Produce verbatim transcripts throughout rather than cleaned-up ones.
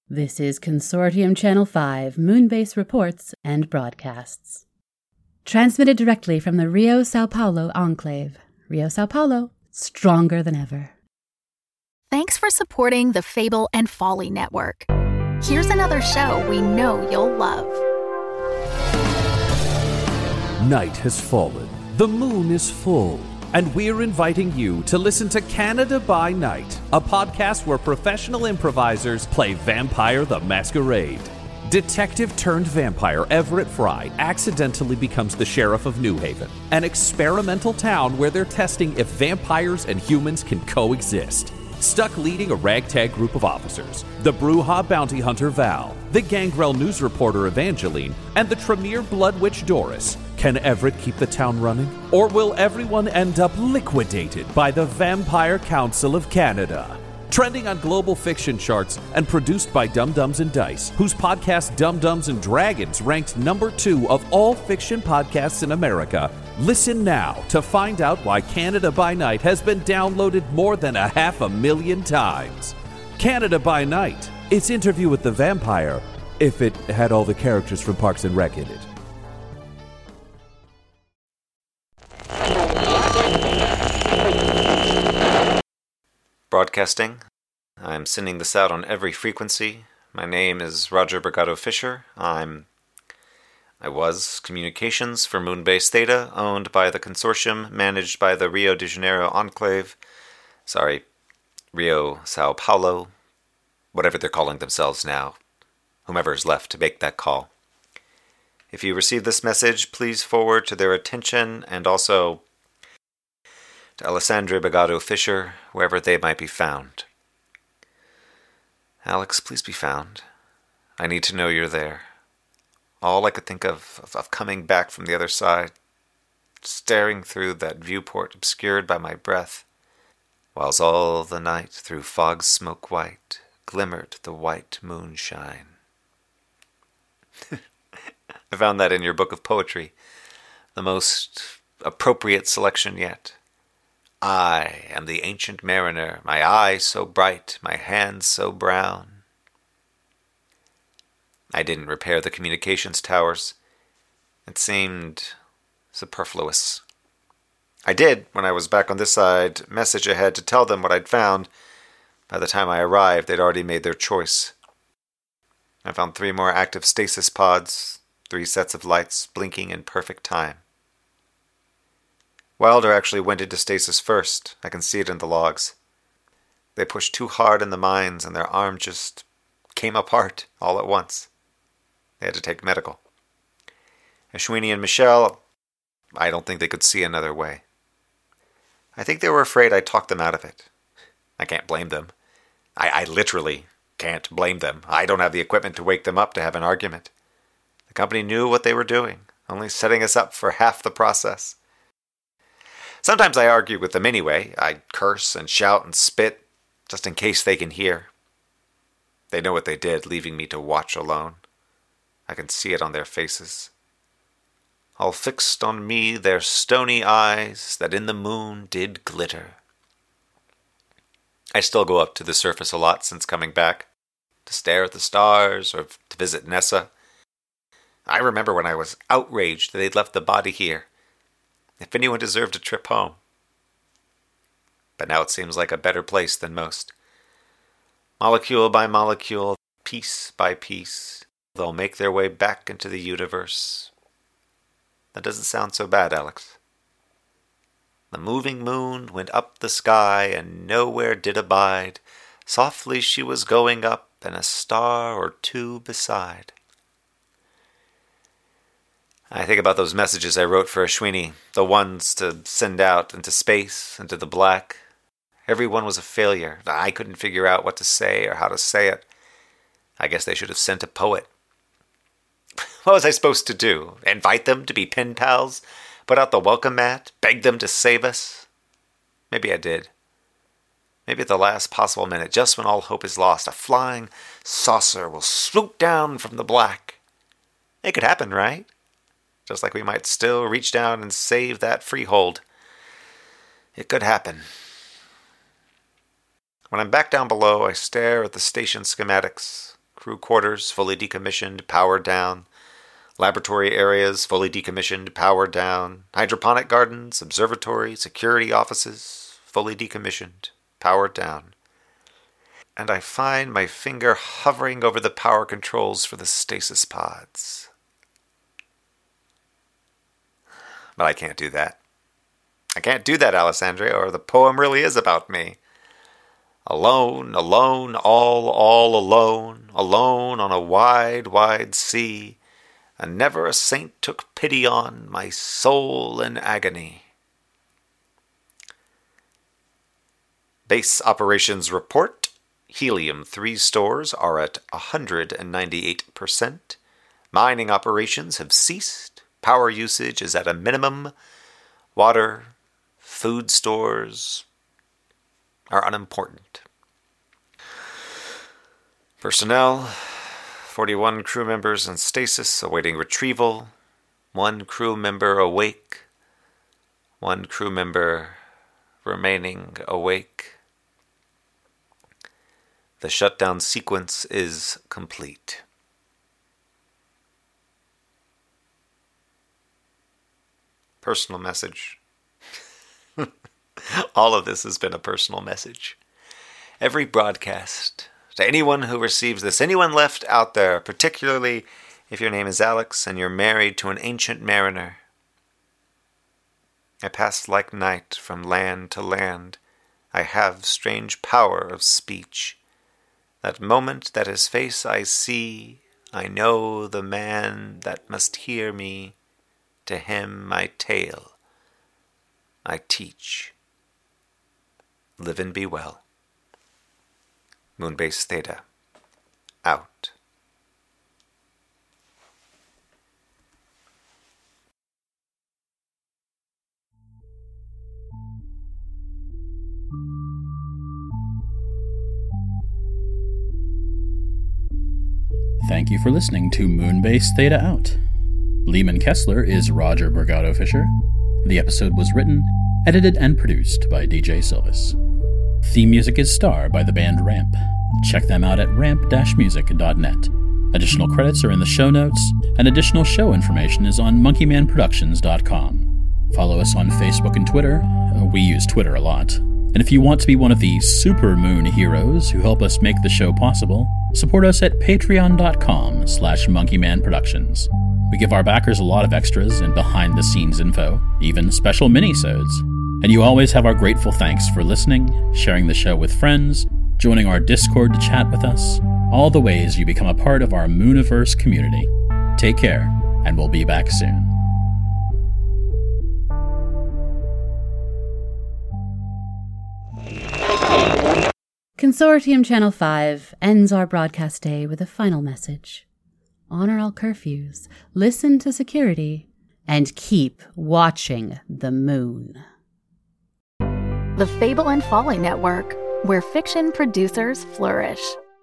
This is Consortium Channel five, Moonbase Reports and Broadcasts. Transmitted directly from the Rio Sao Paulo Enclave. Rio Sao Paulo, stronger than ever. Thanks for supporting the Fable and Folly Network. Here's another show we know you'll love. Night has fallen, the moon is full, and we're inviting you to listen to Canada by Night, a podcast where professional improvisers play Vampire the Masquerade. Detective-turned-vampire Everett Fry accidentally becomes the sheriff of New Haven, an experimental town where they're testing if vampires and humans can coexist. Stuck leading a ragtag group of officers, the Brujah bounty hunter Val, the Gangrel news reporter Evangeline, and the Tremere blood witch Doris. Can Everett keep the town running? Or will everyone end up liquidated by the Vampire Council of Canada? Trending on global fiction charts and produced by Dum Dums and Dice, whose podcast Dum Dums and Dragons ranked number two of all fiction podcasts in America. Listen now to find out why Canada by Night has been downloaded more than a half a million times. Canada by Night. It's Interview with the Vampire, if it had all the characters from Parks and Rec in it. Broadcasting. I'm sending this out on every frequency. My name is Roger Brigado Fisher. I'm I was communications for Moonbase Theta, owned by the consortium, managed by the Rio de Janeiro Enclave. Sorry, Rio Sao Paulo, whatever they're calling themselves now. Whomever is left to make that call. If you receive this message, please forward to their attention and also to Alessandra Brigado Fisher, wherever they might be found. Alex, please be found. I need to know you're there. All I could think of, of, of coming back from the other side, staring through that viewport obscured by my breath, whilst all the night through fog smoke white glimmered the white moonshine. I found that in your book of poetry, the most appropriate selection yet. I am the ancient mariner, my eye so bright, my hands so brown. I didn't repair the communications towers. It seemed superfluous. I did, when I was back on this side, message ahead to tell them what I'd found. By the time I arrived, they'd already made their choice. I found three more active stasis pods, three sets of lights blinking in perfect time. Wilder actually went into stasis first. I can see it in the logs. They pushed too hard in the mines, and their arm just came apart all at once. They had to take medical. Ashwini and Michelle, I don't think they could see another way. I think they were afraid I'd talk them out of it. I can't blame them. I, I literally can't blame them. I don't have the equipment to wake them up to have an argument. The company knew what they were doing, only setting us up for half the process. Sometimes I argue with them anyway. I curse and shout and spit, just in case they can hear. They know what they did, leaving me to watch alone. I can see it on their faces. All fixed on me their stony eyes that in the moon did glitter. I still go up to the surface a lot since coming back, to stare at the stars or to visit Nessa. I remember when I was outraged that they'd left the body here. If anyone deserved a trip home. But now it seems like a better place than most. Molecule by molecule, piece by piece, they'll make their way back into the universe. That doesn't sound so bad, Alex. The moving moon went up the sky and nowhere did abide. Softly she was going up and a star or two beside. I think about those messages I wrote for Ashwini, the ones to send out into space, into the black. Every one was a failure. I couldn't figure out what to say or how to say it. I guess they should have sent a poet. What was I supposed to do? Invite them to be pen pals? Put out the welcome mat? Beg them to save us? Maybe I did. Maybe at the last possible minute, just when all hope is lost, a flying saucer will swoop down from the black. It could happen, right? Just like we might still reach down and save that freehold. It could happen. When I'm back down below, I stare at the station schematics. Crew quarters, fully decommissioned, powered down. Laboratory areas, fully decommissioned, powered down. Hydroponic gardens, observatory, security offices, fully decommissioned, powered down. And I find my finger hovering over the power controls for the stasis pods. But I can't do that. I can't do that, Alessandria, or the poem really is about me. Alone, alone, all, all alone, alone on a wide, wide sea, and never a saint took pity on my soul in agony. Base operations report. Helium three stores are at one hundred ninety-eight percent. Mining operations have ceased. Power usage is at a minimum. Water, food stores are unimportant. Personnel, forty-one crew members in stasis awaiting retrieval. One crew member awake. One crew member remaining awake. The shutdown sequence is complete. Personal message. All of this has been a personal message. Every broadcast, to anyone who receives this, anyone left out there, particularly if your name is Alex and you're married to an ancient mariner. I pass like night from land to land. I have strange power of speech. That moment that his face I see, I know the man that must hear me. To him my tale I teach. Live and be well. Moonbase Theta, out. Thank you for listening to Moonbase Theta Out. Lehman Kessler is Roger Borgado Fisher. The episode was written, edited, and produced by D J Silvis. Theme music is Star by the band Ramp. Check them out at ramp dash music dot net. Additional credits are in the show notes, and additional show information is on monkey man productions dot com. Follow us on Facebook and Twitter. We use Twitter a lot. And if you want to be one of the super moon heroes who help us make the show possible, support us at patreon.com slash monkeymanproductions. We give our backers a lot of extras and behind-the-scenes info, even special mini-sodes. And you always have our grateful thanks for listening, sharing the show with friends, joining our Discord to chat with us, all the ways you become a part of our Mooniverse community. Take care, and we'll be back soon. Consortium Channel five ends our broadcast day with a final message. Honor all curfews, listen to security, and keep watching the moon. The Fable and Folly Network, where fiction producers flourish.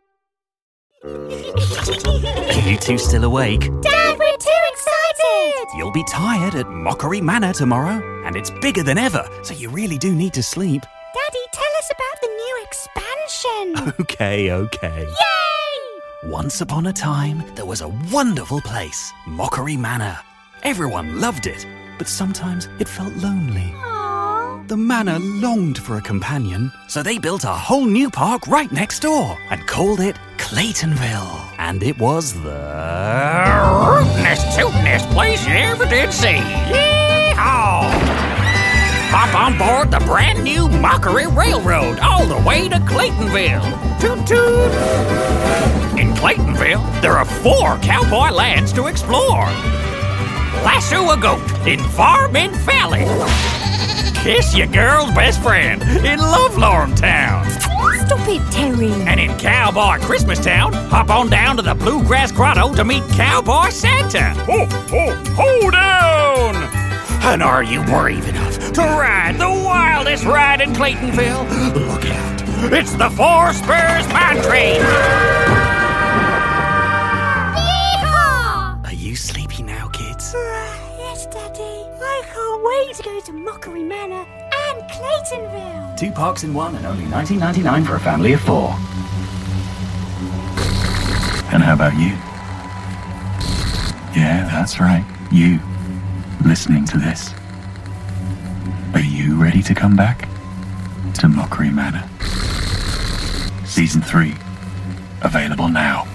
Are you two still awake? Dad, we're too excited! You'll be tired at Mockery Manor tomorrow, and it's bigger than ever, so you really do need to sleep. Daddy, tell us about the new expansion! Okay, okay. Yay! Once upon a time, there was a wonderful place, Mockery Manor. Everyone loved it, but sometimes it felt lonely. Aww. The manor longed for a companion, so they built a whole new park right next door and called it Claytonville. And it was the rootinest, tootinest place you ever did see. Yee-haw! Hop on board the brand new Mockery Railroad all the way to Claytonville. Toot toot! In Claytonville, there are four cowboy lands to explore. Lasso a goat in Farming Valley. Kiss your girl's best friend in Lovelorn Town. Stop it, Terry. And in Cowboy Christmas Town, hop on down to the Bluegrass Grotto to meet Cowboy Santa. Ho, ho, ho down! And are you brave enough to ride the wildest ride in Claytonville? Look out, it's the Four Spurs Mine Train. Yeehaw! Are you sleepy now, kids? Uh, yes, Daddy. I can't wait to go to Mockery Manor and Claytonville. Two parks in one and only nineteen ninety-nine for a family of four. And how about you? Yeah, that's right. You, listening to this. Are you ready to come back to Mockery Manor? Season three, available now.